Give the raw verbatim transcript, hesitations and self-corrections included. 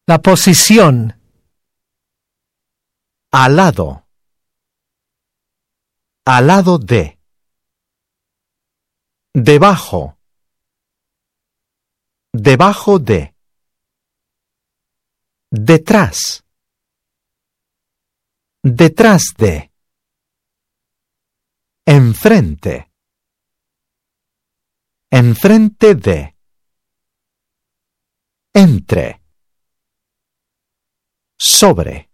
La posición. Al lado. Al lado de. Debajo. Debajo de. Detrás. Detrás de. Enfrente. Enfrente de. Entre. Sobre.